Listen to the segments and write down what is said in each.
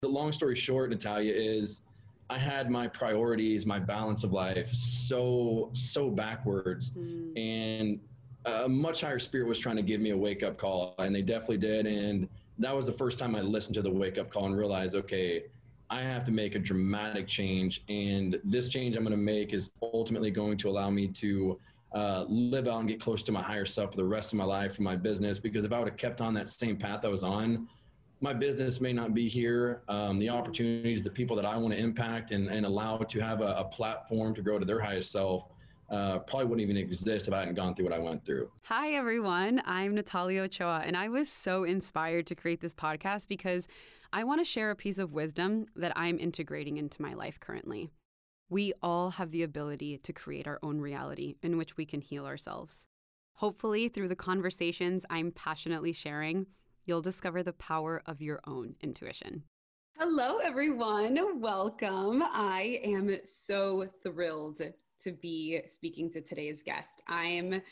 the long story short, Natalia, is I had my priorities, my balance of life so backwards, and a much higher spirit was trying to give me a wake up call, and they definitely did. And that was the first time I listened to the wake up call and realized, okay, I have to make a dramatic change, and this change I'm going to make is ultimately going to allow me to live out and get close to my higher self for the rest of my life, for my business. Because if I would have kept on that same path I was on, my business may not be here. The opportunities, the people that I want to impact and allow to have a platform to grow to their highest self probably wouldn't even exist if I hadn't gone through what I went through. Hi, everyone. I'm Natalia Ochoa, and I was so inspired to create this podcast because I want to share a piece of wisdom that I'm integrating into my life currently. We all have the ability to create our own reality in which we can heal ourselves. Hopefully, through the conversations I'm passionately sharing, you'll discover the power of your own intuition. Hello, everyone. Welcome. I am so thrilled to be speaking to today's guest. I'm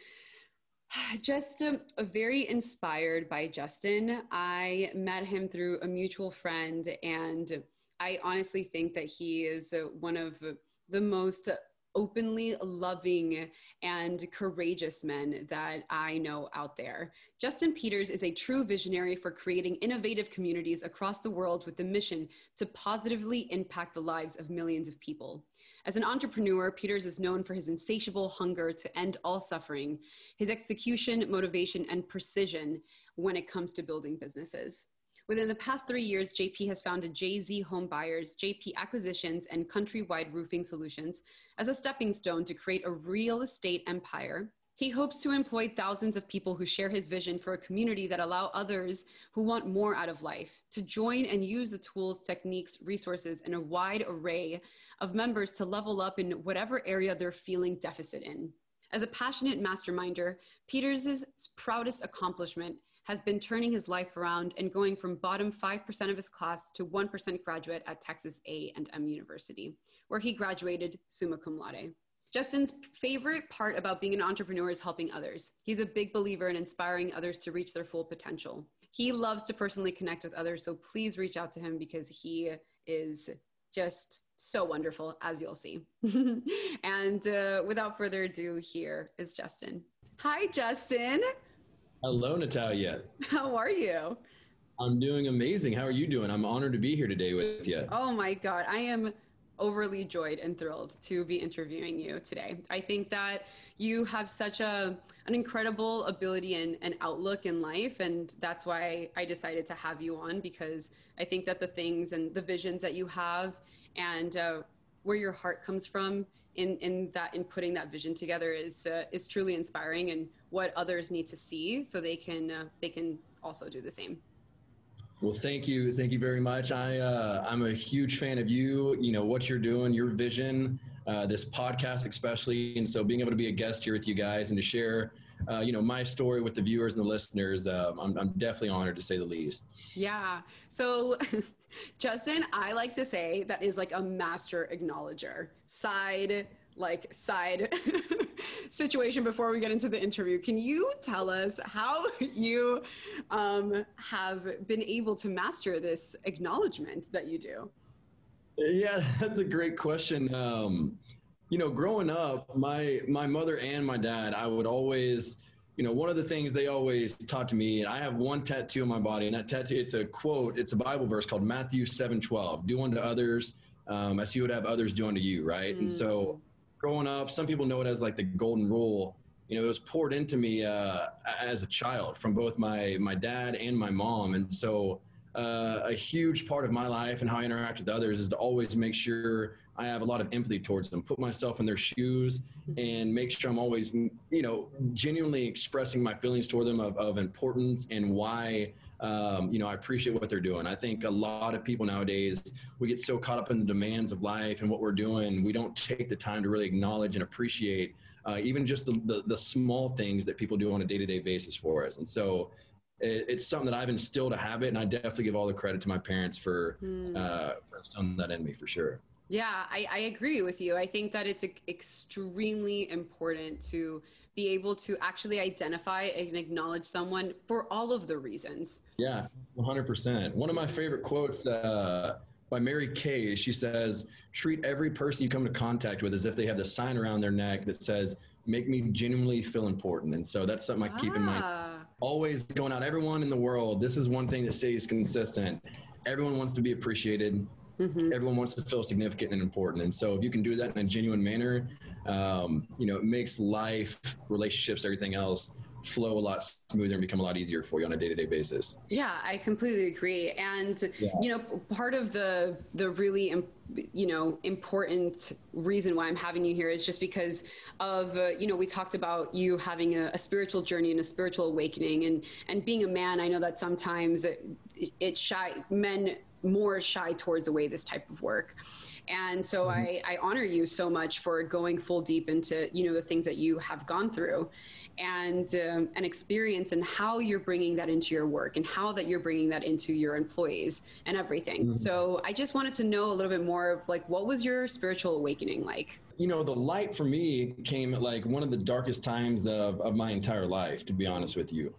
just very inspired by Justin. I met him through a mutual friend, and I honestly think that he is one of the most openly loving and courageous men that I know out there. Justin Peters is a true visionary for creating innovative communities across the world with the mission to positively impact the lives of millions of people. As an entrepreneur, Peters is known for his insatiable hunger to end all suffering, his execution, motivation, and precision when it comes to building businesses. Within the past 3 years, JP has founded JZ Home Buyers, JP Acquisitions, and Countrywide Roofing Solutions as a stepping stone to create a real estate empire. He hopes to employ thousands of people who share his vision for a community that allow others who want more out of life to join and use the tools, techniques, resources, and a wide array of members to level up in whatever area they're feeling deficit in. As a passionate masterminder, Peters' proudest accomplishment has been turning his life around and going from bottom 5% of his class to 1% graduate at Texas A&M University, where he graduated summa cum laude. Justin's favorite part about being an entrepreneur is helping others. He's a big believer in inspiring others to reach their full potential. He loves to personally connect with others, so please reach out to him because he is just so wonderful, as you'll see. And without further ado, here is Justin. Hi, Justin. Hello, Natalia. How are you? I'm doing amazing. How are you doing? I'm honored to be here today with you. Oh my God. I am overly joyed and thrilled to be interviewing you today. I think that you have such an incredible ability and outlook in life. And that's why I decided to have you on, because I think that the things and the visions that you have and where your heart comes from in putting that vision together is truly inspiring, and what others need to see so they can also do the same. Well, thank you very much. I'm a huge fan of you. You know what you're doing, your vision, this podcast especially, and so being able to be a guest here with you guys and to share, my story with the viewers and the listeners, I'm definitely honored, to say the least. Yeah. So, Justin, I like to say that is like a master acknowledger. Side situation before we get into the interview. Can you tell us how you have been able to master this acknowledgement that you do? Yeah, that's a great question. Growing up, my mother and my dad, I would always, one of the things they always taught to me, and I have one tattoo on my body, and that tattoo, it's a quote, it's a Bible verse called Matthew 7:12. Do unto others as you would have others do unto you, right? And so growing up, some people know it as like the golden rule. It was poured into me as a child from both my dad and my mom. And so a huge part of my life and how I interact with others is to always make sure I have a lot of empathy towards them, put myself in their shoes, and make sure I'm always, genuinely expressing my feelings toward them of importance and why, I appreciate what they're doing. I think a lot of people nowadays, we get so caught up in the demands of life and what we're doing, we don't take the time to really acknowledge and appreciate even just the small things that people do on a day-to-day basis for us. And so it's something that I've instilled a habit, and I definitely give all the credit to my parents for instilling that in me, for sure. Yeah, I agree with you. I think that it's extremely important to be able to actually identify and acknowledge someone for all of the reasons. Yeah, 100%. One of my favorite quotes by Mary Kay, she says, treat every person you come into contact with as if they have the sign around their neck that says, make me genuinely feel important. And so that's something I keep in mind. Always going out, everyone in the world, this is one thing that stays consistent. Everyone wants to be appreciated. Everyone wants to feel significant and important. And so if you can do that in a genuine manner, it makes life, relationships, everything else flow a lot smoother and become a lot easier for you on a day-to-day basis. Yeah, I completely agree. And, part of the really, important reason why I'm having you here is just because of, we talked about you having a spiritual journey and a spiritual awakening, and being a man. I know that sometimes men more shy towards away this type of work. And so I honor you so much for going full deep into, the things that you have gone through and experience, and how you're bringing that into your work and how that you're bringing that into your employees and everything. So I just wanted to know a little bit more of what was your spiritual awakening like? The light for me came at one of the darkest times of my entire life, to be honest with you.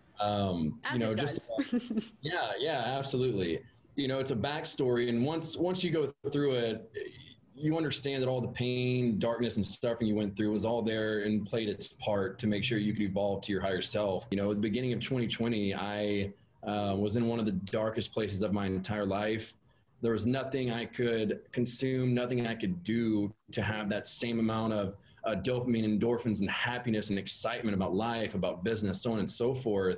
Yeah, absolutely. It's a backstory. And once you go through it, you understand that all the pain, darkness, and suffering you went through was all there and played its part to make sure you could evolve to your higher self. At the beginning of 2020, I was in one of the darkest places of my entire life. There was nothing I could consume, nothing I could do to have that same amount of dopamine, endorphins, and happiness and excitement about life, about business, so on and so forth.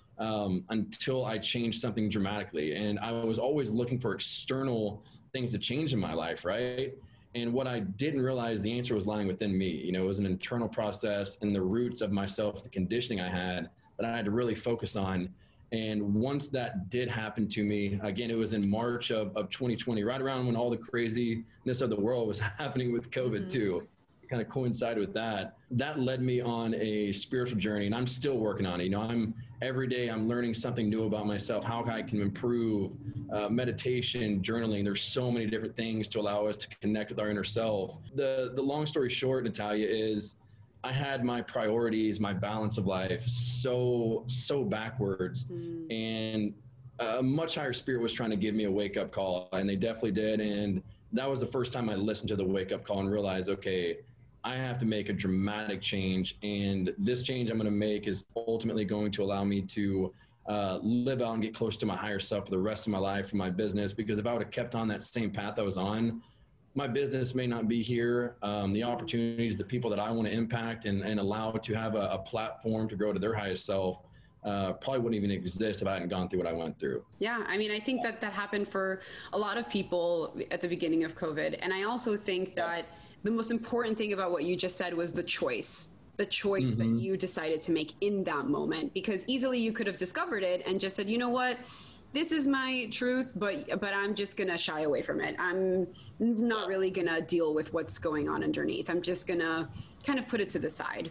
Until I changed something dramatically. And I was always looking for external things to change in my life, right? And what I didn't realize, the answer was lying within me. It was an internal process and the roots of myself, the conditioning I had that I had to really focus on. And once that did happen to me, again, it was in March of 2020, right around when all the craziness of the world was happening with COVID too. Kind of coincided with that. That led me on a spiritual journey, and I'm still working on it. Every day I'm learning something new about myself, how I can improve meditation, journaling. There's so many different things to allow us to connect with our inner self. The long story short, Natalia, is I had my priorities, my balance of life so backwards, and a much higher spirit was trying to give me a wake-up call, and they definitely did. And that was the first time I listened to the wake-up call and realized, okay, I have to make a dramatic change, and this change I'm going to make is ultimately going to allow me to live out and get close to my higher self for the rest of my life, for my business. Because if I would have kept on that same path I was on, my business may not be here. The opportunities, the people that I want to impact and allow to have a platform to grow to their highest self probably wouldn't even exist if I hadn't gone through what I went through. Yeah, I think that happened for a lot of people at the beginning of COVID. And I also think that the most important thing about what you just said was the choice that you decided to make in that moment, because easily you could have discovered it and just said, you know what, this is my truth, but I'm just going to shy away from it. I'm not really going to deal with what's going on underneath. I'm just going to kind of put it to the side.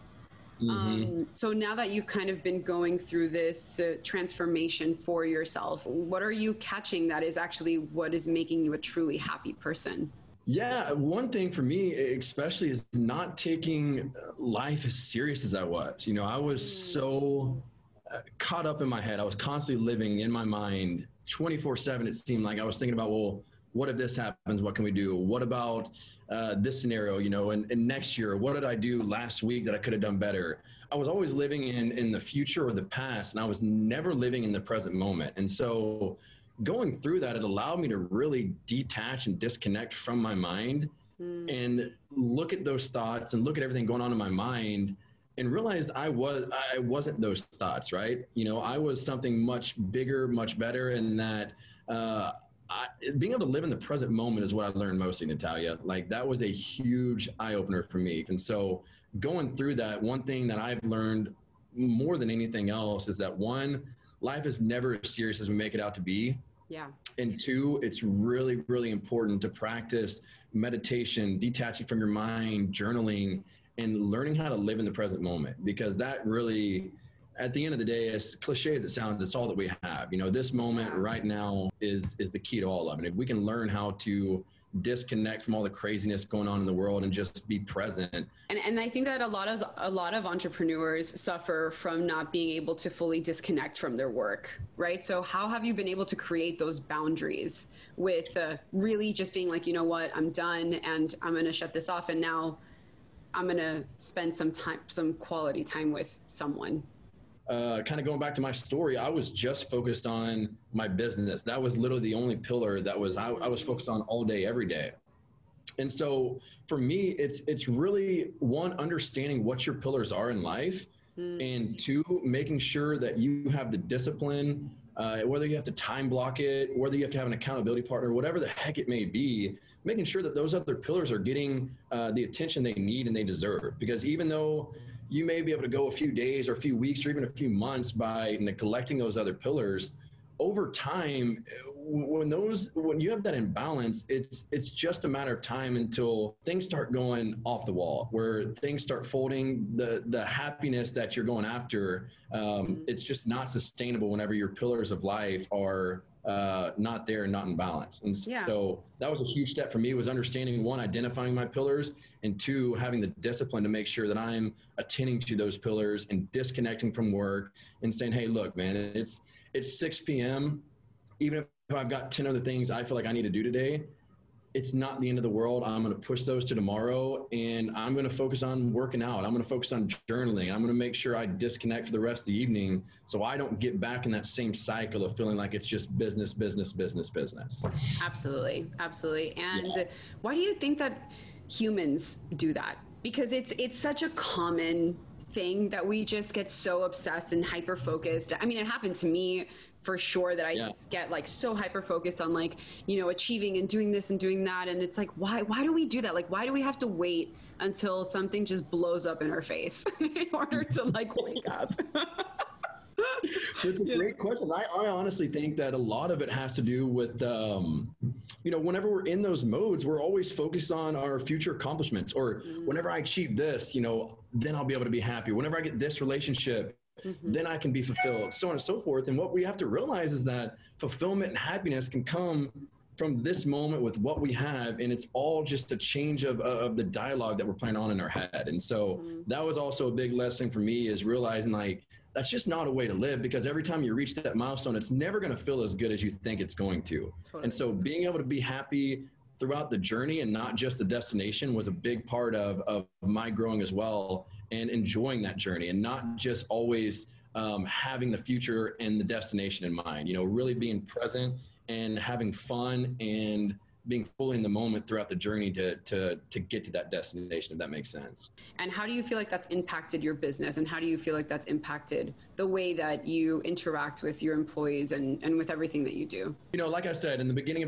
So now that you've kind of been going through this transformation for yourself, what are you catching that is actually what is making you a truly happy person? Yeah, one thing for me, especially, is not taking life as serious as I was. I was so caught up in my head. I was constantly living in my mind 24/7. It seemed like I was thinking about, well, what if this happens? What can we do? What about this scenario, and next year? What did I do last week that I could have done better? I was always living in the future or the past, and I was never living in the present moment. And so going through that, it allowed me to really detach and disconnect from my mind and look at those thoughts and look at everything going on in my mind and realized I wasn't those thoughts, right? I was something much bigger, much better, and that being able to live in the present moment is what I learned mostly, Natalia. That was a huge eye-opener for me. And so going through that, one thing that I've learned more than anything else is that, one, life is never as serious as we make it out to be. Yeah. And two, it's really, really important to practice meditation, detaching from your mind, journaling, and learning how to live in the present moment, because that really, at the end of the day, as cliche as it sounds, it's all that we have. This moment right now is the key to all of it. If we can learn how to disconnect from all the craziness going on in the world and just be present. And I think that a lot of entrepreneurs suffer from not being able to fully disconnect from their work, right? So how have you been able to create those boundaries with really just being like, you know what, I'm done and I'm going to shut this off, and now I'm going to spend some quality time with someone? Kind of going back to my story, I was just focused on my business. That was literally the only pillar that I was focused on all day, every day. And so for me, it's really, one, understanding what your pillars are in life, and two, making sure that you have the discipline, whether you have to time block it, whether you have to have an accountability partner, whatever the heck it may be, making sure that those other pillars are getting the attention they need and they deserve. Because even though you may be able to go a few days or a few weeks or even a few months by neglecting those other pillars, over time, when you have that imbalance, it's just a matter of time until things start going off the wall, where things start folding. The happiness that you're going after, it's just not sustainable whenever your pillars of life are not there and not in balance. And so that was a huge step for me, was understanding, one, identifying my pillars, and two, having the discipline to make sure that I'm attending to those pillars and disconnecting from work and saying, hey, look, man, it's 6 p.m. Even if I've got 10 other things I feel like I need to do today, it's not the end of the world. I'm going to push those to tomorrow, and I'm going to focus on working out. I'm going to focus on journaling. I'm going to make sure I disconnect for the rest of the evening so I don't get back in that same cycle of feeling like it's just business, business, business, business. Absolutely. Absolutely. And why do you think that humans do that? Because it's such a common thing that we just get so obsessed and hyper focused. I mean, it happened to me for sure, that I just get like so hyper focused on, like, you know, achieving and doing this and doing that. And it's like, why do we do that? Like, why do we have to wait until something just blows up in our face in order to like wake up? It's a great question. I honestly think that a lot of it has to do with, you know, whenever we're in those modes, we're always focused on our future accomplishments, or whenever I achieve this, you know, then I'll be able to be happy. Whenever I get this relationship, then I can be fulfilled, so on and so forth. And what we have to realize is that fulfillment and happiness can come from this moment with what we have, and it's all just a change of the dialogue that we're playing on in our head. And so that was also a big lesson for me, is realizing, like, that's just not a way to live, because every time you reach that milestone, it's never going to feel as good as you think it's going to. Totally. And so being able to be happy throughout the journey and not just the destination was a big part of my growing as well, and enjoying that journey, and not just always having the future and the destination in mind. You know, really being present and having fun and being fully in the moment throughout the journey to get to that destination, if that makes sense. And how do you feel like that's impacted your business? And how do you feel like that's impacted the way that you interact with your employees and with everything that you do? You know, like I said, in the beginning of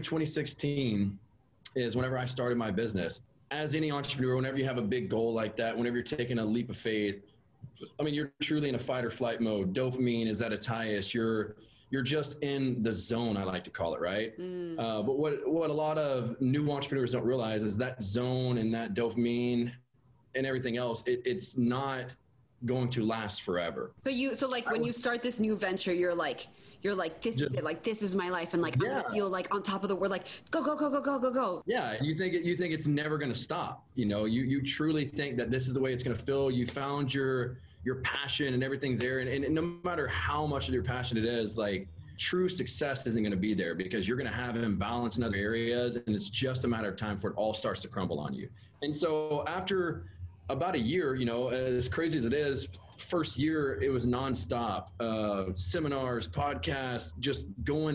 2016 is whenever I started my business. As any entrepreneur, whenever you have a big goal like that, whenever you're taking a leap of faith, I mean, you're truly in a fight or flight mode. Dopamine is at its highest. You're just in the zone, I like to call it, right? But what a lot of new entrepreneurs don't realize is that zone and that dopamine and everything else, it's not going to last forever. So when you start this new venture, you're like, this is it. Like, this is my life. And like, I'm going to feel like on top of the world, like go, go, go, go, go, go, go. Yeah. And you think it's never going to stop. You know, you truly think that this is the way it's going to feel. You found your passion and everything's there. And no matter how much of your passion it is, like, true success isn't going to be there, because you're going to have imbalance in other areas, and it's just a matter of time before it all starts to crumble on you. And so after about a year, you know, as crazy as it is, first year it was nonstop, seminars, podcasts, just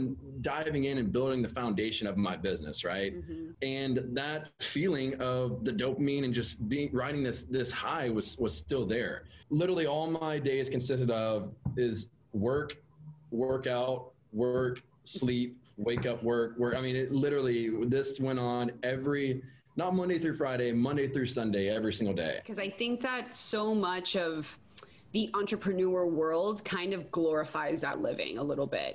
diving in and building the foundation of my business, right? And that feeling of the dopamine and just riding this high was still there. Literally all my days consisted of is work out, work, sleep, wake up, work. I mean, this went on not Monday through Friday, Monday through Sunday, every single day. Because I think that so much of the entrepreneur world kind of glorifies that living a little bit.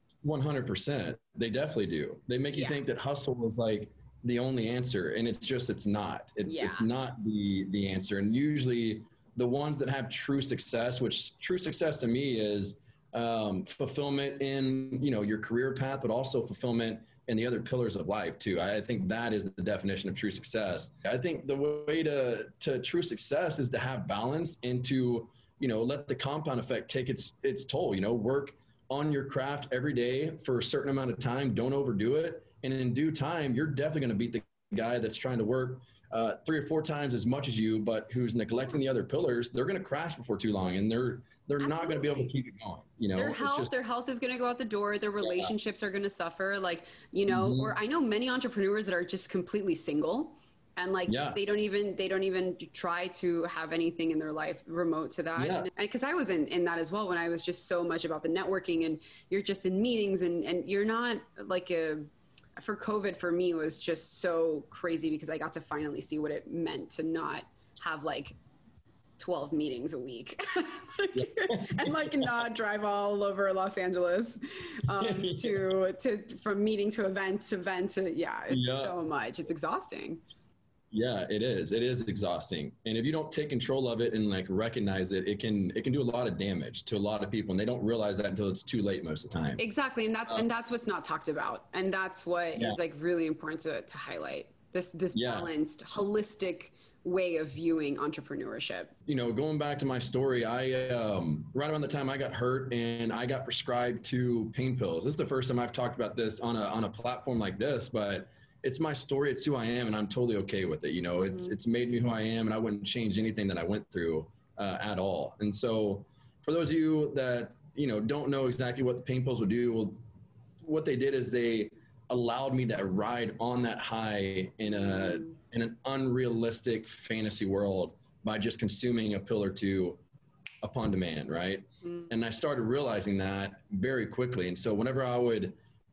100%. They definitely do. They make you think that hustle is like the only answer, and it's not. It's not the answer. And usually the ones that have true success, which true success to me is fulfillment in, you know, your career path, but also fulfillment and the other pillars of life too. I think that is the definition of true success. I think the way to true success is to have balance and to, let the compound effect take its toll, work on your craft every day for a certain amount of time. Don't overdo it. And in due time, you're definitely going to beat the guy that's trying to work 3 or 4 times as much as you, but who's neglecting the other pillars. They're going to crash before too long, and they're not going to be able to keep it going. Their health is going to go out the door. Their relationships are going to suffer. Or I know many entrepreneurs that are just completely single, and they don't even try to have anything in their life remote to that. Yeah. And because I was in that as well, when I was just so much about the networking, and you're just in meetings, and you're not for COVID, for me, was just so crazy because I got to finally see what it meant to not have 12 meetings a week and not drive all over Los Angeles from meeting to event to event. It's so much. It's exhausting. Yeah, it is. It is exhausting. And if you don't take control of it and recognize it, it can do a lot of damage to a lot of people. And they don't realize that until it's too late most of the time. Exactly. And that's what's not talked about. And that's what is really important to highlight. This balanced, holistic way of viewing entrepreneurship. Going back to my story, I right around the time I got hurt and I got prescribed 2 pain pills. This is the first time I've talked about this on a platform like this, but it's my story. It's who I am, and I'm totally okay with it. It's made me who I am, and I wouldn't change anything that I went through at all. And so for those of you that, don't know exactly what the pain pills would do, well, what they did is they allowed me to ride on that high in an unrealistic fantasy world by just consuming a pill or 2 upon demand, right? And I started realizing that very quickly. And so whenever I would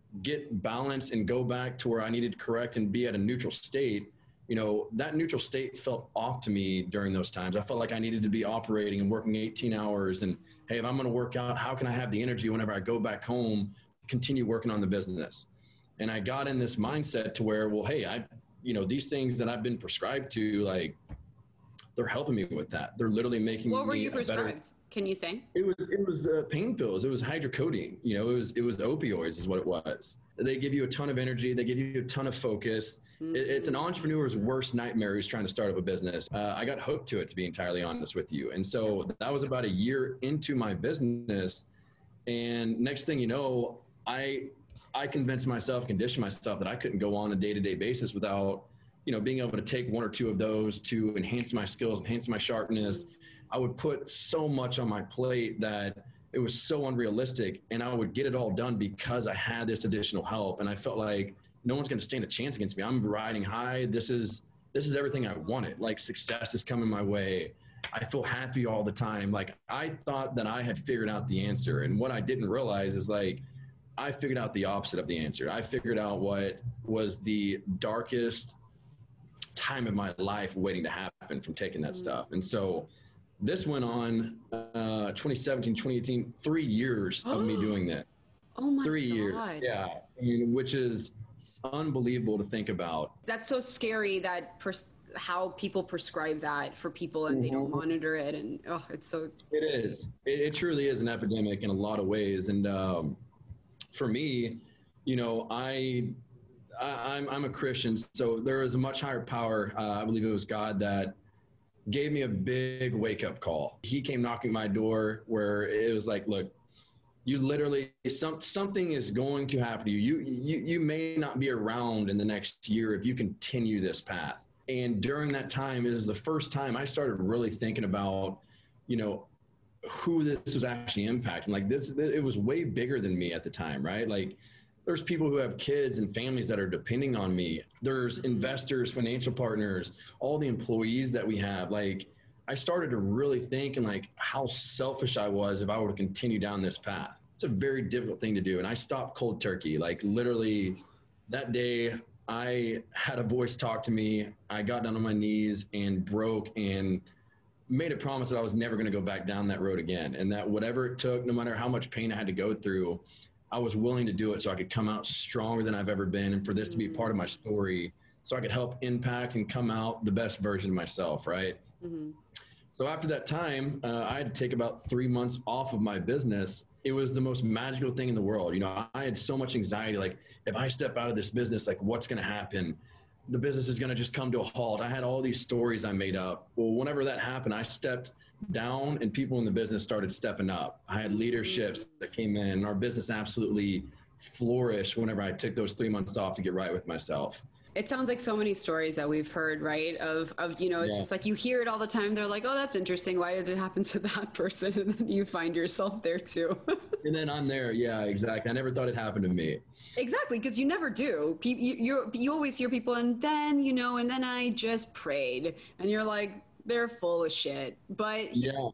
get balance and go back to where I needed to correct and be at a neutral state, that neutral state felt off to me during those times. I felt like I needed to be operating and working 18 hours. And hey, if I'm going to work out, how can I have the energy whenever I go back home, continue working on the business? And I got in this mindset to where, well, hey, these things that I've been prescribed to, they're helping me with that. They're literally making me What were you prescribed? Can you say? It was pain pills. It was hydrocodone. It was opioids is what it was. They give you a ton of energy. They give you a ton of focus. It's an entrepreneur's worst nightmare who's trying to start up a business. I got hooked to it, to be entirely honest with you. And so that was about a year into my business. And next thing you know, I conditioned myself that I couldn't go on a day-to-day basis without, being able to take 1 or 2 of those to enhance my skills, enhance my sharpness. I would put so much on my plate that it was so unrealistic, and I would get it all done because I had this additional help. And I felt like no one's going to stand a chance against me. I'm riding high. This is everything I wanted. Success is coming my way. I feel happy all the time. I thought that I had figured out the answer. And what I didn't realize is I figured out the opposite of the answer. I figured out what was the darkest time of my life waiting to happen from taking that stuff. And so this went on 2017, 2018, 3 years of me doing that. Oh my 3 years. God. Yeah. Which is unbelievable to think about. That's so scary that how people prescribe that for people and they don't monitor it. And it's so. It is. It truly is an epidemic in a lot of ways. And for me, I'm a Christian, so there is a much higher power. I believe it was God that gave me a big wake-up call. He came knocking my door where it was like, look, you literally, something is going to happen to you. You may not be around in the next year if you continue this path. And during that time, it was the first time I started really thinking about, who this was actually impacting. It was way bigger than me at the time, right? There's people who have kids and families that are depending on me. There's investors, financial partners, all the employees that we have. I started to really think how selfish I was if I were to continue down this path. It's a very difficult thing to do. And I stopped cold turkey. Literally that day I had a voice talk to me. I got down on my knees and broke and made a promise that I was never going to go back down that road again. And that whatever it took, no matter how much pain I had to go through, I was willing to do it so I could come out stronger than I've ever been, and for this to be part of my story so I could help impact and come out the best version of myself, right? So after that time, I had to take about 3 months off of my business. It was the most magical thing in the world. You know, I had so much anxiety, like if I step out of this business, like what's going to happen? The business is going to just come to a halt. I had all these stories I made up. Well, whenever that happened, I stepped down and people in the business started stepping up. I had leaderships that came in and our business absolutely flourished whenever I took those 3 months off to get right with myself. It sounds like so many stories that we've heard, right? Of you know, it's just like you hear it all the time. They're like, oh, that's interesting. Why did it happen to that person? And then you find yourself there too. And then I'm there. Yeah, exactly. I never thought it happened to me. Exactly, because you never do. You always hear people, and then, you know, and then I just prayed. And you're like, they're full of shit. But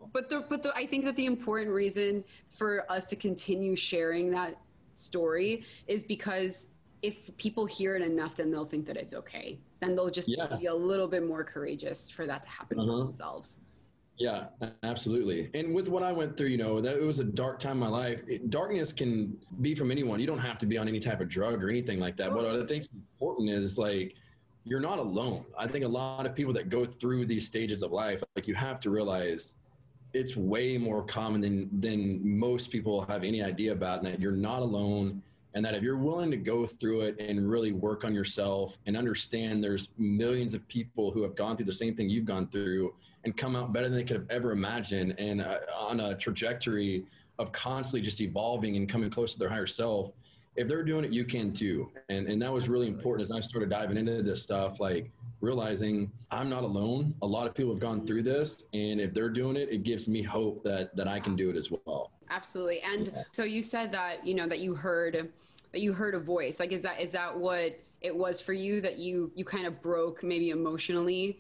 I think that the important reason for us to continue sharing that story is because if people hear it enough, then they'll think that it's okay. Then they'll just be a little bit more courageous for that to happen for themselves. Yeah, absolutely. And with what I went through, you know, that it was a dark time in my life. Darkness can be from anyone. You don't have to be on any type of drug or anything like that. What I think is important is like, you're not alone. I think a lot of people that go through these stages of life, like you have to realize it's way more common than most people have any idea about, and that you're not alone. And that if you're willing to go through it and really work on yourself and understand there's millions of people who have gone through the same thing you've gone through and come out better than they could have ever imagined, and on a trajectory of constantly just evolving and coming close to their higher self, if they're doing it, you can too. And that was really important as I started diving into this stuff, like realizing I'm not alone. A lot of people have gone through this, and if they're doing it, it gives me hope that I can do it as well. Absolutely. And so you said that, you know, that you heard a voice. Like, is that what it was for you, that you kind of broke maybe emotionally?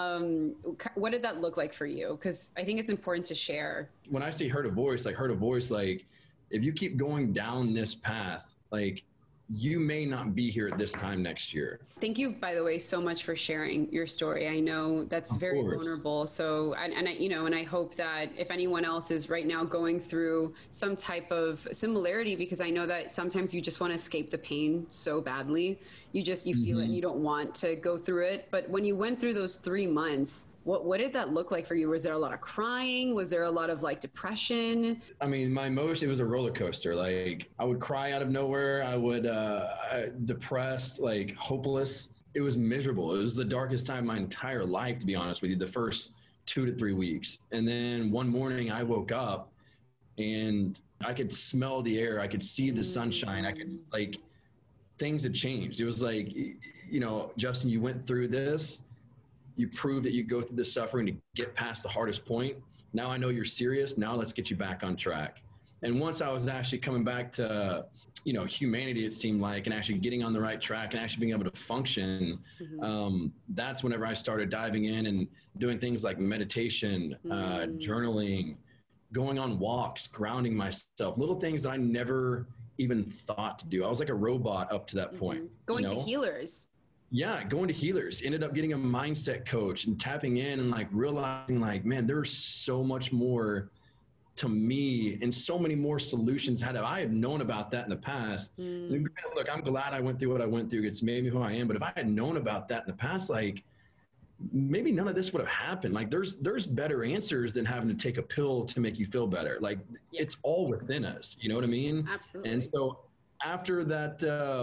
What did that look like for you? Because I think it's important to share. When I say heard a voice, like if you keep going down this path, like you may not be here at this time next year. Thank you, by the way, so much for sharing your story. I know that's very vulnerable. So, and I, you know, and I hope that if anyone else is right now going through some type of similarity, because I know that sometimes you just want to escape the pain so badly. You feel it and you don't want to go through it. But when you went through those 3 months, what did that look like for you? Was there a lot of crying? Was there a lot of like depression? I mean, my emotion, it was a roller coaster. Like I would cry out of nowhere. I would depressed, like hopeless. It was miserable. It was the darkest time of my entire life, to be honest with you, the first 2 to 3 weeks. And then one morning I woke up and I could smell the air. I could see the sunshine. I could, like, things had changed. It was like, you know, Justin, you went through this. You proved that you go through the suffering to get past the hardest point. Now I know you're serious. Now let's get you back on track. And once I was actually coming back to, you know, humanity, it seemed like, and actually getting on the right track and actually being able to function, that's whenever I started diving in and doing things like meditation, journaling, going on walks, grounding myself, little things that I never even thought to do. I was like a robot up to that point. Going to healers. Yeah, going to healers, ended up getting a mindset coach and tapping in and like realizing like, man, there's so much more to me and so many more solutions. Had I had known about that in the past, look, I'm glad I went through what I went through. It's made me who I am. But if I had known about that in the past, like maybe none of this would have happened. Like there's better answers than having to take a pill to make you feel better. Like it's all within us. You know what I mean? Absolutely. And so after that,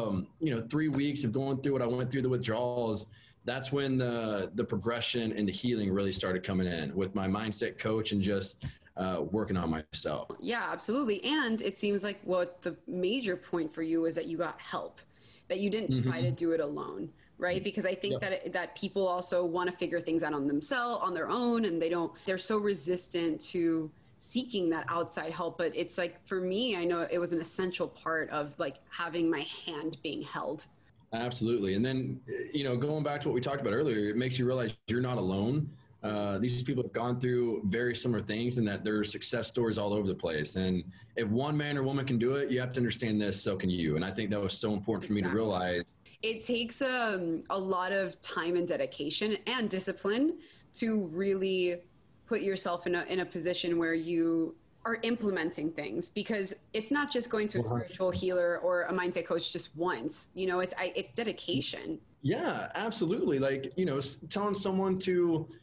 3 weeks of going through what I went through, the withdrawals, that's when the progression and the healing really started coming in with my mindset coach and just working on myself. Yeah, absolutely. And it seems like what the major point for you was that you got help, that you didn't try to do it alone, right? Because I think that people also want to figure things out on themselves, on their own, and they're so resistant to seeking that outside help. But it's like, for me, I know it was an essential part of like having my hand being held. Absolutely. And then, going back to what we talked about earlier, it makes you realize you're not alone. These people have gone through very similar things, and that there are success stories all over the place. And if one man or woman can do it, you have to understand this, so can you. And I think that was so important for me to realize. It takes a lot of time and dedication and discipline to really put yourself in a position where you are implementing things, because it's not just going to a spiritual healer or a mindset coach just once. It's dedication. Yeah, absolutely. Like, telling someone to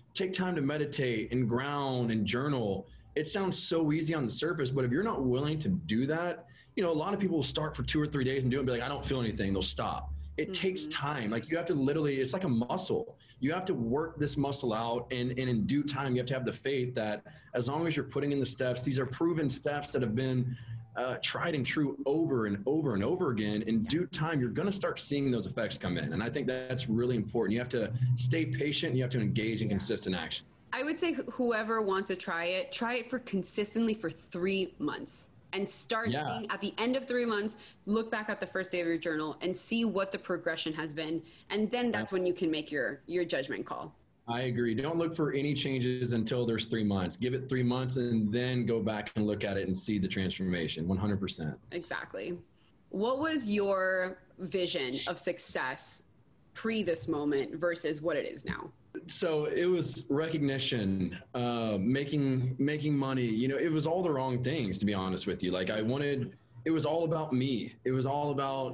take time to meditate and ground and journal. It sounds so easy on the surface, but if you're not willing to do that, you know, a lot of people will start for 2 or 3 days and do it and be like, I don't feel anything. They'll stop. It takes time. Like you have to literally, it's like a muscle. You have to work this muscle out, and in due time, you have to have the faith that as long as you're putting in the steps, these are proven steps that have been tried and true over and over and over again. In due time, you're going to start seeing those effects come in. And I think that's really important. You have to stay patient. And you have to engage in consistent action. I would say whoever wants to try it for consistently for 3 months. And start seeing at the end of 3 months, look back at the first day of your journal and see what the progression has been. And then that's when you can make your judgment call. I agree. Don't look for any changes until there's 3 months. Give it 3 months and then go back and look at it and see the transformation. 100%. Exactly. What was your vision of success pre this moment versus what it is now? So it was recognition, making money. You know, it was all the wrong things, to be honest with you. Like it was all about me. It was all about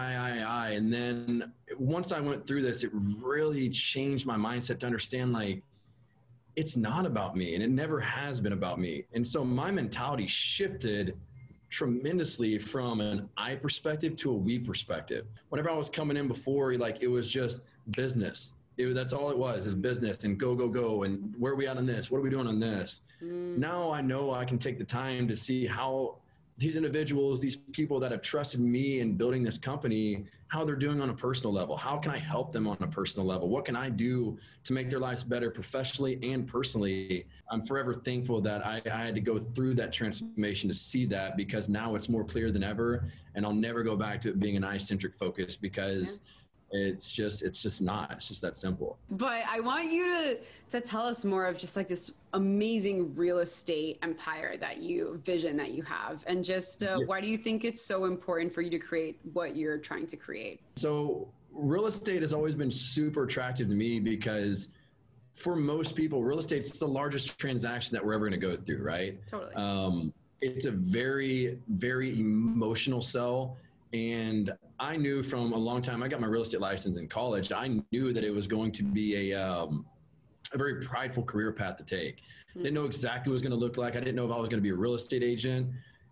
I. And then once I went through this, it really changed my mindset to understand, like, it's not about me, and it never has been about me. And so my mentality shifted tremendously from an I perspective to a we perspective. Whenever I was coming in before, like, it was just business. That's all it was, is business and go. And where are we at on this? What are we doing on this? Now I know I can take the time to see how these individuals, these people that have trusted me in building this company, how they're doing on a personal level. How can I help them on a personal level? What can I do to make their lives better professionally and personally? I'm forever thankful that I had to go through that transformation to see that, because now it's more clear than ever. And I'll never go back to it being an I-centric focus, because it's just that simple. But I want you to tell us more of just like this amazing real estate empire vision that you have, and just why do you think it's so important for you to create what you're trying to create? So real estate has always been super attractive to me, because for most people, real estate's the largest transaction that we're ever going to go through, right? Totally. It's a very, very emotional sell. And I knew from a long time, I got my real estate license in college. I knew that it was going to be a very prideful career path to take. Didn't know exactly what it was going to look like. I didn't know if I was going to be a real estate agent.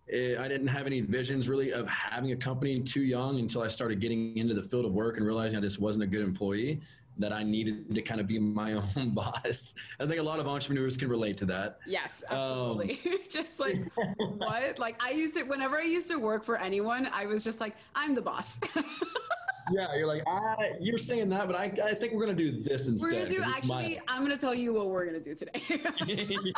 I didn't have any visions really of having a company too young, until I started getting into the field of work and realizing I just wasn't a good employee, that I needed to kind of be my own boss. I think a lot of entrepreneurs can relate to that. Yes, absolutely. Just like, what? Like whenever I used to work for anyone, I was just like, I'm the boss. Yeah, you're like, you're saying that, but I think we're going to do this instead. I'm going to tell you what we're going to do today. Yeah.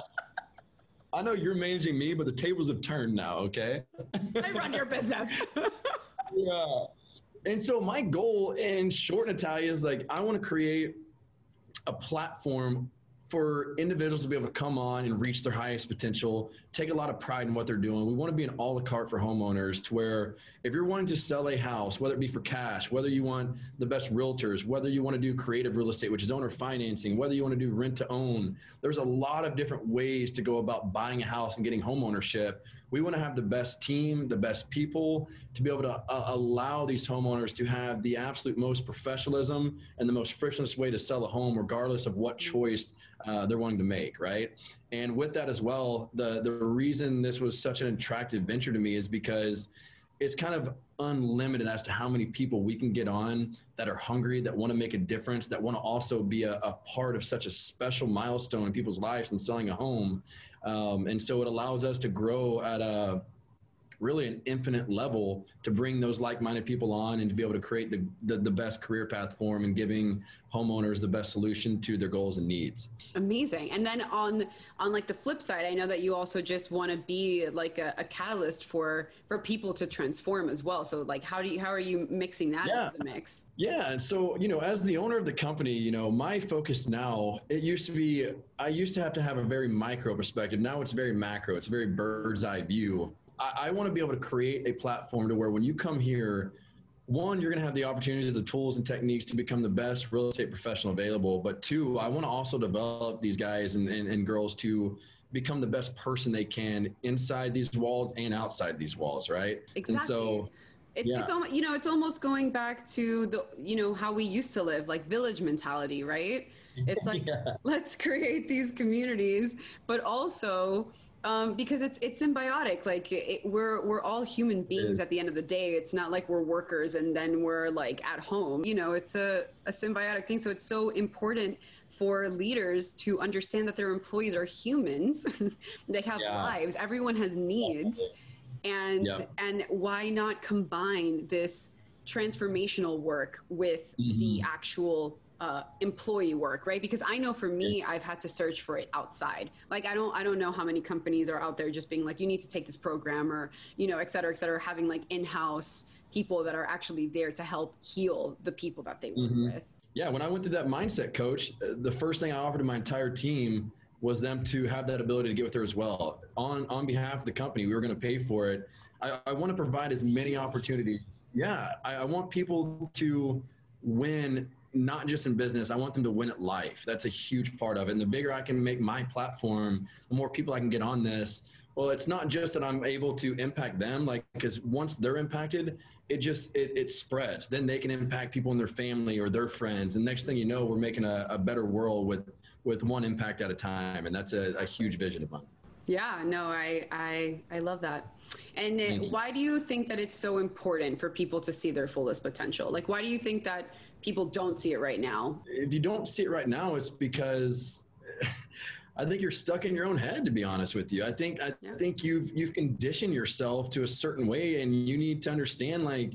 I know you're managing me, but the tables have turned now, okay? I run your business. Yeah. And so my goal, in short, Natalia, is like, I want to create a platform for individuals to be able to come on and reach their highest potential, take a lot of pride in what they're doing. We want to be an a la carte for homeowners, to where if you're wanting to sell a house, whether it be for cash, whether you want the best realtors, whether you want to do creative real estate, which is owner financing, whether you want to do rent to own, there's a lot of different ways to go about buying a house and getting home ownership. We want to have the best team, the best people, to be able to allow these homeowners to have the absolute most professionalism and the most frictionless way to sell a home, regardless of what choice they're wanting to make, right? And with that as well, the reason this was such an attractive venture to me is because it's kind of unlimited as to how many people we can get on that are hungry, that want to make a difference, that want to also be a part of such a special milestone in people's lives in selling a home. And so it allows us to grow at really an infinite level, to bring those like-minded people on and to be able to create the best career path for them, and giving homeowners the best solution to their goals and needs. Amazing. And then on like the flip side, I know that you also just want to be like a catalyst for people to transform as well. So like, how are you mixing that into the mix? Yeah. And so, as the owner of the company, my focus now, I used to have a very micro perspective. Now it's very macro. It's a very bird's eye view. I want to be able to create a platform to where when you come here, one, you're going to have the opportunities, the tools and techniques to become the best real estate professional available. But two, I want to also develop these guys and girls to become the best person they can inside these walls and outside these walls, right? Exactly. And so It's almost, it's almost going back to the, how we used to live, like village mentality, right? It's like, Yeah. let's create these communities, but also because it's symbiotic. Like we're all human beings at the end of the day. It's not like we're workers and then we're like at home. It's a symbiotic thing. So it's so important for leaders to understand that their employees are humans. They have lives. Everyone has needs. And why not combine this transformational work with the actual employee work, right? Because I know for me, I've had to search for it outside. Like I don't know how many companies are out there just being like, you need to take this program, or et cetera, having like in-house people that are actually there to help heal the people that they work with. Yeah, when I went through that mindset coach, the first thing I offered to my entire team was them to have that ability to get with her as well. On behalf of the company, we were going to pay for it. I want to provide as many opportunities. Yeah, I want people to win, not just in business. I want them to win at life. That's a huge part of it. And the bigger I can make my platform, the more people I can get on this. Well, it's not just that I'm able to impact them, like, because once they're impacted, it spreads. Then they can impact people in their family or their friends. And next thing you know, we're making a better world with one impact at a time. And that's a huge vision of mine. Yeah, no, I love that. And why do you think that it's so important for people to see their fullest potential? Like, why do you think that people don't see it right now? If you don't see it right now, it's because I think you're stuck in your own head, to be honest with you. I think you've conditioned yourself to a certain way, and you need to understand, like,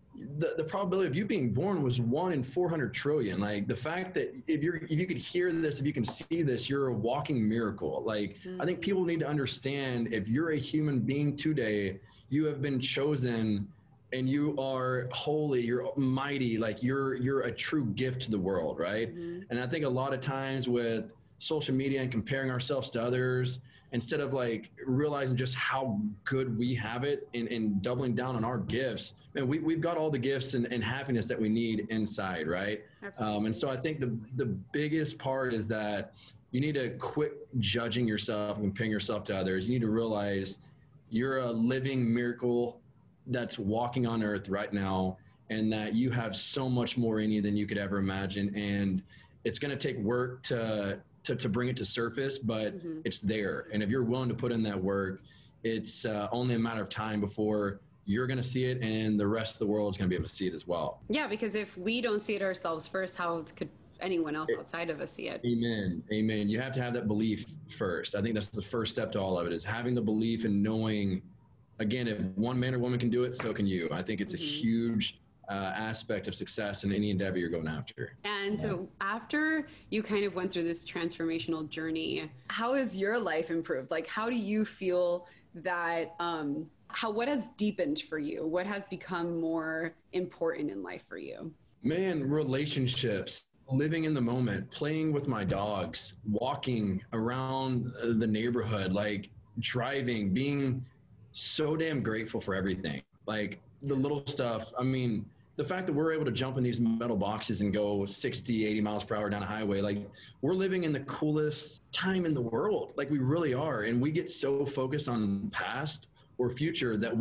the probability of you being born was 1 in 400 trillion. Like, the fact that if you could hear this, if you can see this, you're a walking miracle. Like, I think people need to understand, if you're a human being today, you have been chosen and you are holy, you're mighty, like you're a true gift to the world, right? And I think a lot of times with social media and comparing ourselves to others, instead of like realizing just how good we have it and doubling down on our gifts, man, we've got all the gifts and happiness that we need inside, right? And so I think the biggest part is that you need to quit judging yourself and comparing yourself to others. You need to realize you're a living miracle that's walking on earth right now, and that you have so much more in you than you could ever imagine. And it's going to take work to bring it to surface, but it's there. And if you're willing to put in that work, it's only a matter of time before you're going to see it, and the rest of the world is going to be able to see it as well. Yeah, because if we don't see it ourselves first, how could anyone else outside of us see it? Amen. Amen. You have to have that belief first. I think that's the first step to all of it, is having the belief and knowing, again, if one man or woman can do it, so can you. I think it's a huge aspect of success in any endeavor you're going after. And so after you kind of went through this transformational journey, how has your life improved? Like, how do you feel that, what has deepened for you? What has become more important in life for you? Man, relationships, living in the moment, playing with my dogs, walking around the neighborhood, like driving, being so damn grateful for everything. Like the little stuff. I mean, the fact that we're able to jump in these metal boxes and go 60, 80 miles per hour down a highway, like we're living in the coolest time in the world. Like we really are. And we get so focused on past or future that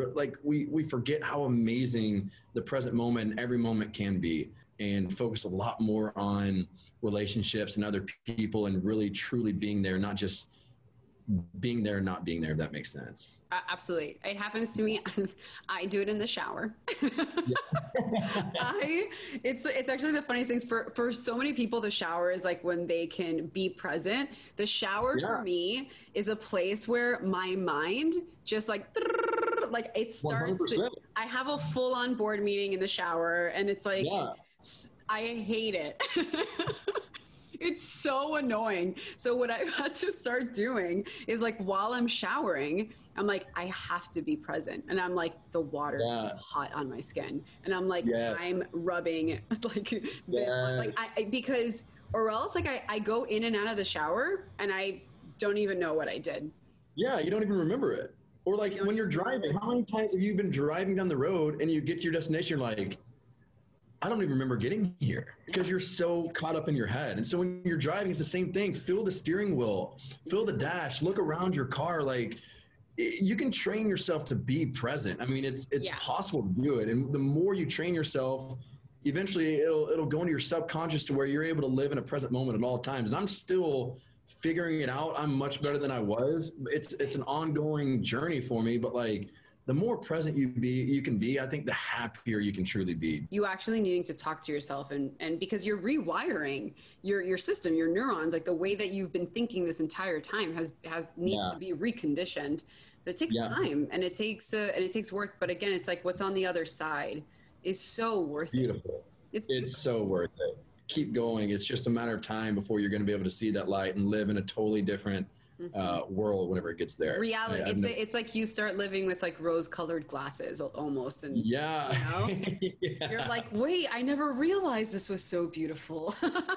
we forget how amazing the present moment and every moment can be, and focus a lot more on relationships and other people and really truly being there, not just being there, not being there, if that makes sense. Absolutely. It happens to me. I do it in the shower. It's actually the funniest things for so many people. The shower is like when they can be present. The shower for me is a place where my mind just like it starts. 100%. I have a full on board meeting in the shower, and it's like, I hate it. It's so annoying. So what I've had to start doing is, like, while I'm showering, I'm like, I have to be present. And I'm like, the water is hot on my skin. And I'm like, I'm rubbing like this one. Like because, or else like I go in and out of the shower and I don't even know what I did. Yeah. You don't even remember it. Or like when you're driving, how many times have you been driving down the road and you get to your destination, you're like, I don't even remember getting here, because you're so caught up in your head. And so when you're driving, it's the same thing. Feel the steering wheel, feel the dash, look around your car. Like, you can train yourself to be present. I mean, it's possible to do it. And the more you train yourself, eventually it'll go into your subconscious to where you're able to live in a present moment at all times. And I'm still figuring it out. I'm much better than I was. It's an ongoing journey for me, but like, the more present you can be, I think the happier you can truly be. You actually needing to talk to yourself and because you're rewiring your system, your neurons, like the way that you've been thinking this entire time needs to be reconditioned. But it takes time and it takes work. But again, it's like what's on the other side is so worth it. Beautiful. It's so worth it. Keep going. It's just a matter of time before you're going to be able to see that light and live in a totally different world whenever it gets there. Reality. It's like you start living with like rose-colored glasses almost, and you're like, wait, I never realized this was so beautiful.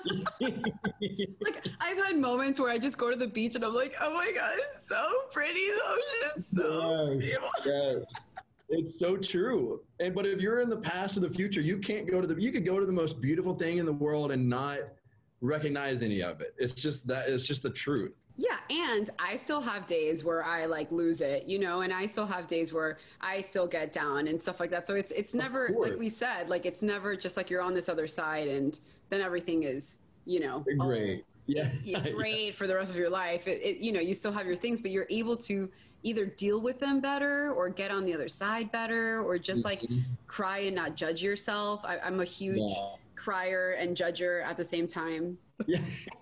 Like I've had moments where I just go to the beach and I'm like, oh my god, it's so pretty. The ocean is so beautiful. Yes. It's so true. But if you're in the past or the future, you could go to the most beautiful thing in the world and not recognize any of it. It's just the truth. Yeah, and I still have days where I like lose it, and I still have days where I still get down and stuff like that. So it's never, like we said, like it's never just like you're on this other side and then everything is, great. Great for the rest of your life. You still have your things, but you're able to either deal with them better or get on the other side better or just like cry and not judge yourself. I'm a huge crier and judger at the same time. Yeah.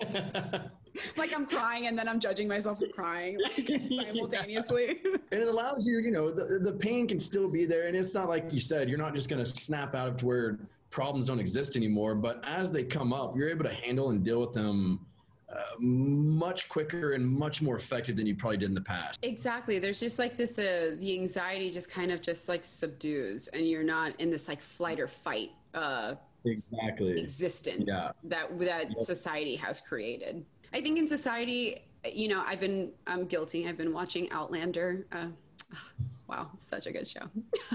Like I'm crying and then I'm judging myself for crying like simultaneously. And it allows you, the pain can still be there. And it's not like you said, you're not just going to snap out of to where problems don't exist anymore. But as they come up, you're able to handle and deal with them much quicker and much more effective than you probably did in the past. Exactly. There's just like this, the anxiety just kind of just like subdues and you're not in this like flight or fight existence that society has created. I think in society, I'm guilty. I've been watching Outlander. Wow, such a good show.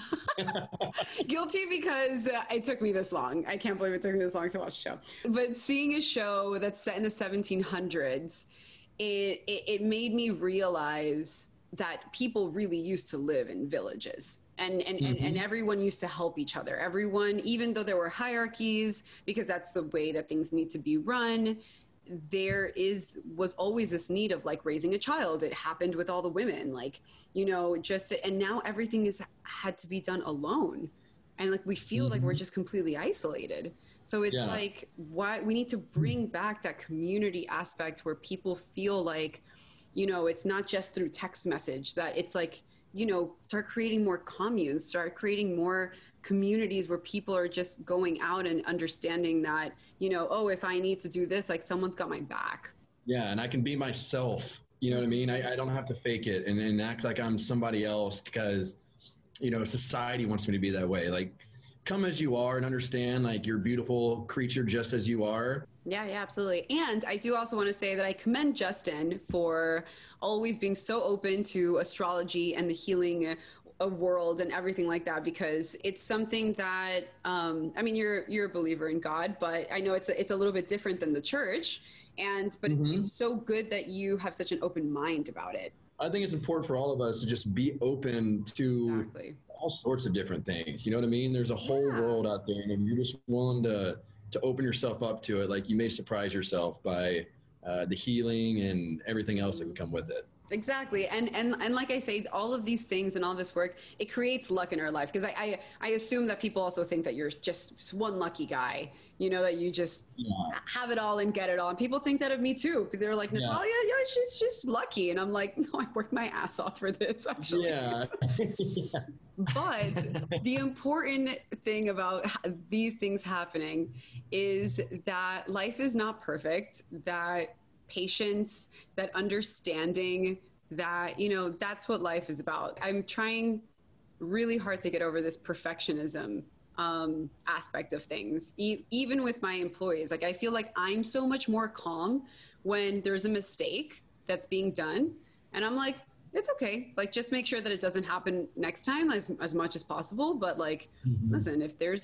Guilty because it took me this long. I can't believe it took me this long to watch the show. But seeing a show that's set in the 1700s, it made me realize that people really used to live in villages. And everyone used to help each other. Everyone, even though there were hierarchies, because that's the way that things need to be run, was always this need of like raising a child. It happened with all the women, and now everything had to be done alone. And like, we feel like we're just completely isolated. So it's like, why we need to bring back that community aspect where people feel like, it's not just through text message, that it's like, start creating more communes, start creating more communities where people are just going out and understanding that, if I need to do this, like someone's got my back. Yeah. And I can be myself, you know what I mean? I don't have to fake it and act like I'm somebody else because, society wants me to be that way. Like, come as you are and understand like you're a beautiful creature just as you are. Yeah, absolutely. And I do also want to say that I commend Justin for always being so open to astrology and the healing world and everything like that, because it's something that, you're a believer in God, but I know it's a little bit different than the church. But it's so good that you have such an open mind about it. I think it's important for all of us to just be open to all sorts of different things. You know what I mean? There's a whole world out there, and if you're just willing to open yourself up to it, like you may surprise yourself by the healing and everything else that can come with it. Exactly. And like I say, all of these things and all this work, it creates luck in our life. Because I assume that people also think that you're just one lucky guy, that you just have it all and get it all. And people think that of me too. They're like, Natalia, she's just lucky. And I'm like, no, I worked my ass off for this, actually. Yeah. But the important thing about these things happening is that life is not perfect, that patience, that understanding, that, that's what life is about. I'm trying really hard to get over this perfectionism aspect of things. Even with my employees, like I feel like I'm so much more calm when there's a mistake that's being done. And I'm like, it's okay. Like, just make sure that it doesn't happen next time as much as possible. But like, listen, if there's a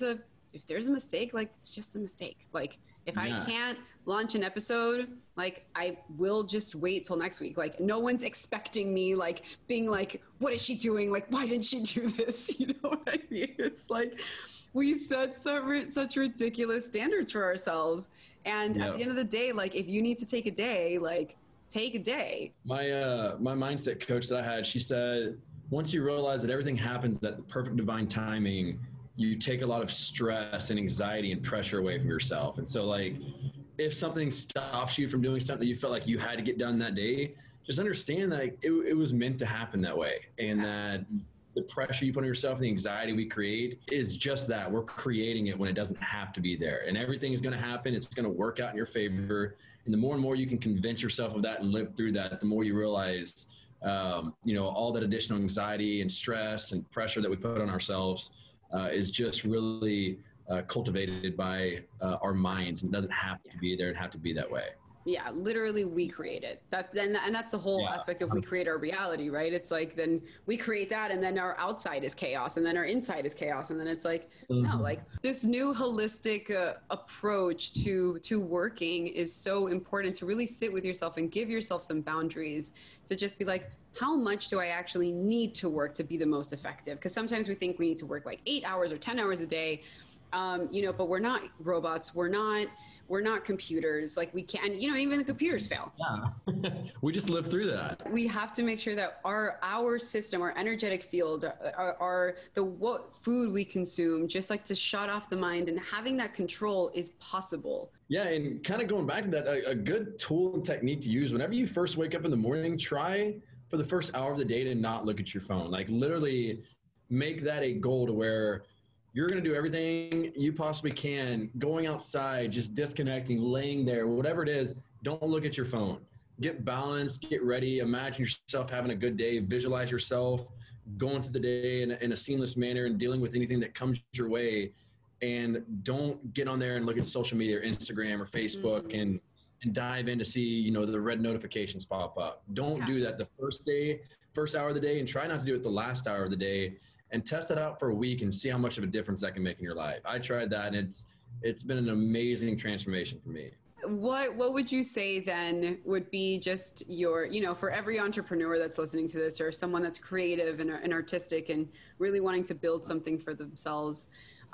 if there's a mistake, like it's just a mistake. Like if I can't launch an episode, like I will just wait till next week. Like no one's expecting me, like being like, what is she doing? Like, why didn't she do this? You know what I mean? It's like, we set such ridiculous standards for ourselves. And at the end of the day, like if you need to take a day, like take a day. My mindset coach that I had, she said, once you realize that everything happens at the perfect divine timing, you take a lot of stress and anxiety and pressure away from yourself. And so like, if something stops you from doing something you felt like you had to get done that day, just understand that it was meant to happen that way. And that the pressure you put on yourself, the anxiety we create is just that. We're creating it when it doesn't have to be there. And everything is going to happen. It's going to work out in your favor. And the more and more you can convince yourself of that and live through that, the more you realize, all that additional anxiety and stress and pressure that we put on ourselves is just really cultivated by our minds, and doesn't have to be there and have to be that way. Yeah, literally we create it. And that's the whole aspect of we create our reality, right? It's like then we create that, and then our outside is chaos, and then our inside is chaos, and then it's like no, like this new holistic approach to working is so important, to really sit with yourself and give yourself some boundaries, to just be like, how much do I actually need to work to be the most effective? Because sometimes we think we need to work like 8 hours or 10 hours a day, but we're not robots. We're not computers. Like we can't, even the computers fail. Yeah. We just live through that. We have to make sure that our system, our energetic field, what food we consume, just like to shut off the mind, and having that control is possible. Yeah. And kind of going back to that, a good tool and technique to use whenever you first wake up in the morning, try for the first hour of the day to not look at your phone. Like literally make that a goal to where you're going to do everything you possibly can, going outside, just disconnecting, laying there, whatever it is. Don't look at your phone. Get balanced, get ready, imagine yourself having a good day, visualize yourself going through the day in a seamless manner and dealing with anything that comes your way. And don't get on there and look at social media or Instagram or Facebook and dive in to see, the red notifications pop up. Don't do that the first hour of the day, and try not to do it the last hour of the day. And test it out for a week and see how much of a difference that can make in your life. I tried that, and it's been an amazing transformation for me. What would you say then would be just your, for every entrepreneur that's listening to this, or someone that's creative and artistic and really wanting to build something for themselves,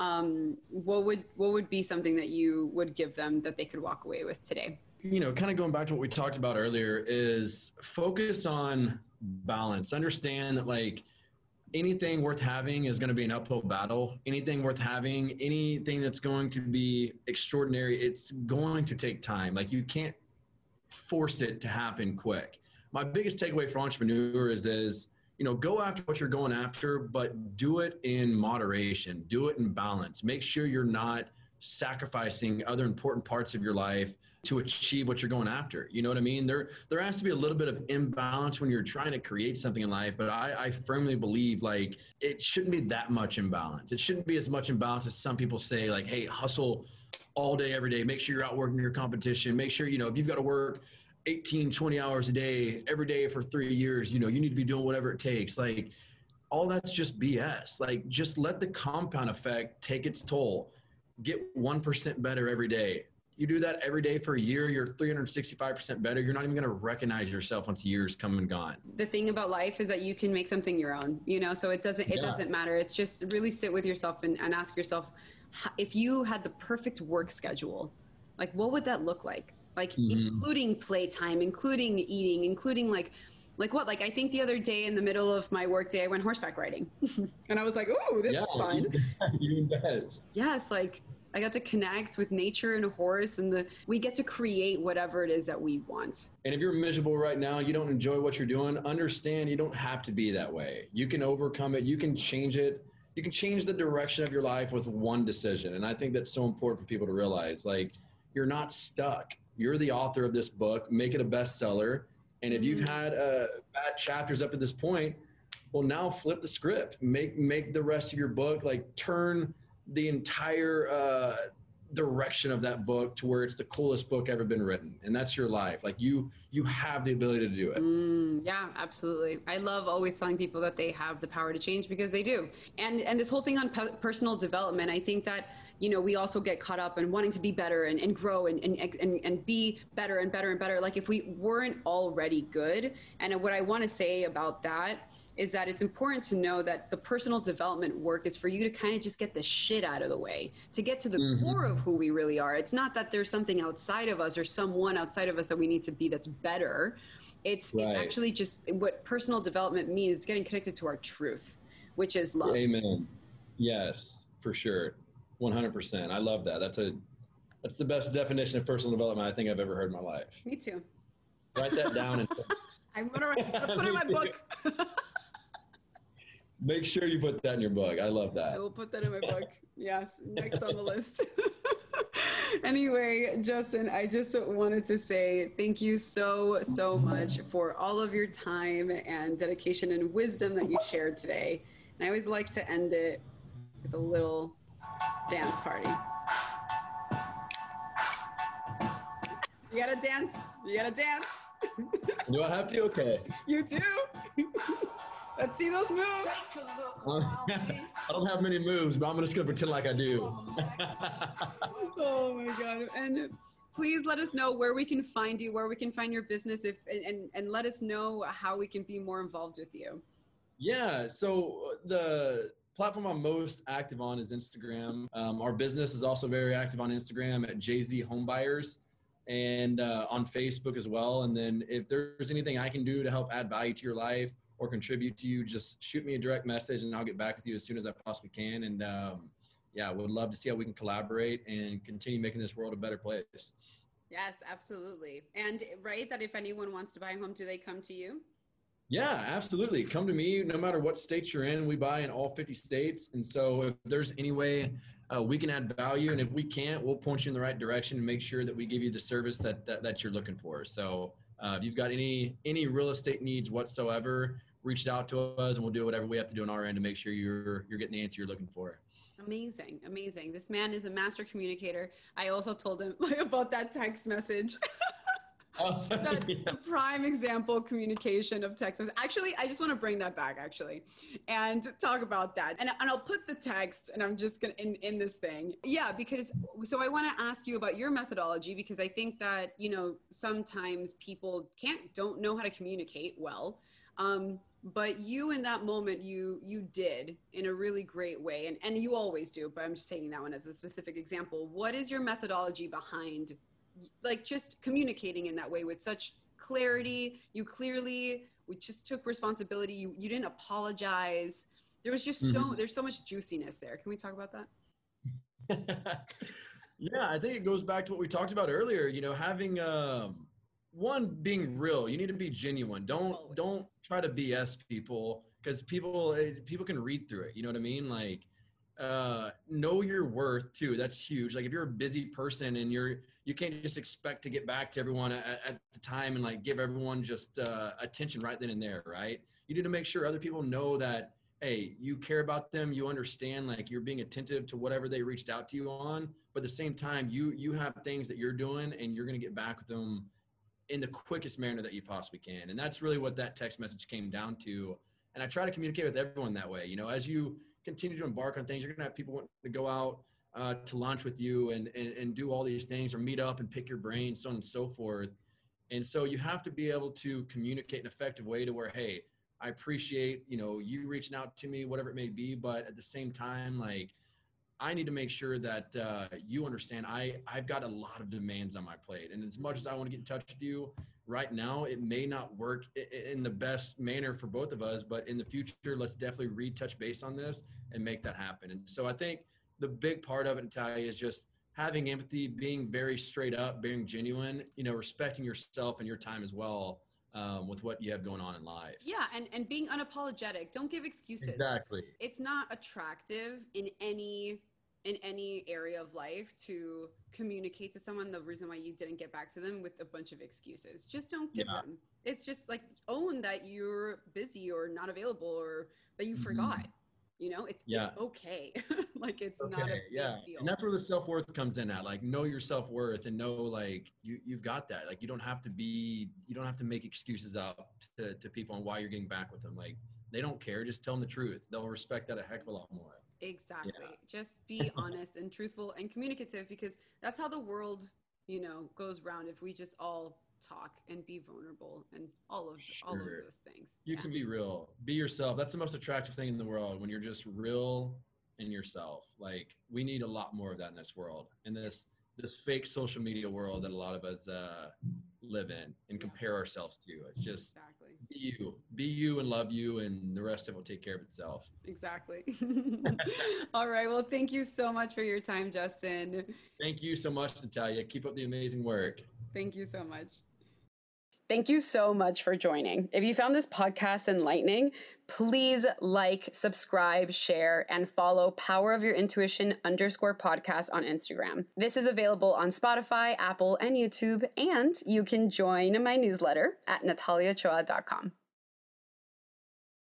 what would be something that you would give them that they could walk away with today? Kind of going back to what we talked about earlier, is focus on balance. Understand that like, anything worth having is going to be an uphill battle. Anything worth having, anything that's going to be extraordinary, it's going to take time. Like you can't force it to happen quick. My biggest takeaway for entrepreneurs is, go after what you're going after, but do it in moderation, do it in balance. Make sure you're not sacrificing other important parts of your life to achieve what you're going after. You know what I mean? There has to be a little bit of imbalance when you're trying to create something in life, but I firmly believe like it shouldn't be that much imbalance. It shouldn't be as much imbalance as some people say, like, hey, hustle all day, every day. Make sure you're outworking your competition. Make sure, if you've got to work 18, 20 hours a day, every day for 3 years, you need to be doing whatever it takes. Like all that's just BS. Like just let the compound effect take its toll. Get 1% better every day. You do that every day for a year, you're 365% better. You're not even going to recognize yourself once years come and gone. The thing about life is that you can make something your own, so it doesn't matter. It's just really sit with yourself and ask yourself, if you had the perfect work schedule, like what would that look like? Like including playtime, including eating, including like what? Like I think the other day in the middle of my work day, I went horseback riding and I was like, oh, this is fun. You bet. Yes. Like I got to connect with nature and a horse, and we get to create whatever it is that we want. And if you're miserable right now, you don't enjoy what you're doing, understand you don't have to be that way. You can overcome it. You can change it. You can change the direction of your life with one decision. And I think that's so important for people to realize, like, you're not stuck. You're the author of this book. Make it a bestseller. And if you've had bad chapters up to this point, well, now flip the script. Make the rest of your book, like turn the entire direction of that book to where it's the coolest book ever been written. And that's your life. Like you have the ability to do it. Yeah, absolutely. I love always telling people that they have the power to change, because they do. And this whole thing on personal development, I think that, you know, we also get caught up in wanting to be better and grow and be better and better and better. Like if we weren't already good. And what I want to say about that is that it's important to know that the personal development work is for you to kind of just get the shit out of the way, to get to the core of who we really are. It's not that there's something outside of us or someone outside of us that we need to be that's better. It's actually just what personal development means, is getting connected to our truth, which is love. Amen. Yes, for sure. 100%. I love that. That's the best definition of personal development I think I've ever heard in my life. Me too. Write that down. And I'm gonna put it in my book. Make sure you put that in your book. I love that. I will put that in my book. Yes, next on the list. Anyway, Justin, I just wanted to say thank you so much for all of your time and dedication and wisdom that you shared today. And I always like to end it with a little dance party. You gotta dance. You gotta dance. Do I have to? Okay. You do. Let's see those moves. I don't have many moves, but I'm just going to pretend like I do. Oh my God. And please let us know where we can find you, where we can find your business, and let us know how we can be more involved with you. Yeah. So the platform I'm most active on is Instagram. Our business is also very active on Instagram at JZ Homebuyers, and on Facebook as well. And then if there's anything I can do to help add value to your life or contribute to you, just shoot me a direct message and I'll get back with you as soon as I possibly can. And yeah, would love to see how we can collaborate and continue making this world a better place. Yes, absolutely. And right, that if anyone wants to buy a home, do they come to you? Yeah, absolutely. Come to me, no matter what state you're in. We buy in all 50 states. And so if there's any way we can add value, and if we can't, we'll point you in the right direction and make sure that we give you the service that you're looking for. So if you've got any real estate needs whatsoever, reach out to us and we'll do whatever we have to do on our end to make sure you're getting the answer you're looking for. Amazing. Amazing. This man is a master communicator. I also told him about that text message. That's the prime example of communication of text. Actually, I just want to bring that back and talk about that. And I'll put the text, and I'm just going to in this thing. Yeah, because so I want to ask you about your methodology, because I think that, you know, sometimes people don't know how to communicate well. But you in that moment, you did in a really great way. And you always do, but I'm just taking that one as a specific example. What is your methodology behind like just communicating in that way with such clarity? We just took responsibility. You didn't apologize. There was just there's so much juiciness there. Can we talk about that? Yeah, I think it goes back to what we talked about earlier, you know, having, one, being real. You need to be genuine. Don't try to BS people, because people can read through it. You know what I mean? Like, know your worth too. That's huge. Like if you're a busy person and you can't just expect to get back to everyone at the time and like give everyone just attention right then and there, right? You need to make sure other people know that, hey, you care about them, you understand, like you're being attentive to whatever they reached out to you on, but at the same time, you have things that you're doing and you're going to get back with them in the quickest manner that you possibly can. And that's really what that text message came down to. And I try to communicate with everyone that way. You know, as you continue to embark on things, you're going to have people wanting to go out to lunch with you and do all these things, or meet up and pick your brain, so on and so forth. And so you have to be able to communicate in an effective way to where, hey, I appreciate, you know, you reaching out to me, whatever it may be. But at the same time, like, I need to make sure that you understand I've got a lot of demands on my plate. And as much as I want to get in touch with you right now, it may not work in the best manner for both of us, but in the future, let's definitely retouch base on this and make that happen. And so I think the big part of it, Natalia, is just having empathy, being very straight up, being genuine, you know, respecting yourself and your time as well, with what you have going on in life. Yeah. And being unapologetic. Don't give excuses. Exactly. It's not attractive in any area of life to communicate to someone the reason why you didn't get back to them with a bunch of excuses. Just don't give them. It's just like, own that you're busy or not available or that you forgot. It's okay. Like, it's Okay, not a yeah. big deal. And that's where the self-worth comes in at. Like, know your self-worth and know, like, you've got that. Like, you don't have to make excuses out to people on why you're getting back with them. Like, they don't care. Just tell them the truth. They'll respect that a heck of a lot more. Exactly. Yeah. Just be honest and truthful and communicative, because that's how the world, goes round. If we just all talk and be vulnerable and all of those things. You can be real. Be yourself. That's the most attractive thing in the world, when you're just real and yourself. Like, we need a lot more of that in this world, in this fake social media world that a lot of us live in and compare ourselves to. It's just be you and love you, and the rest of it will take care of itself. Exactly. All right. Well, thank you so much for your time, Justin. Thank you so much, Natalia. Keep up the amazing work. Thank you so much. Thank you so much for joining. If you found this podcast enlightening, please like, subscribe, share, and follow Power of Your Intuition _podcast on Instagram. This is available on Spotify, Apple, and YouTube, and you can join my newsletter at nataliachoa.com.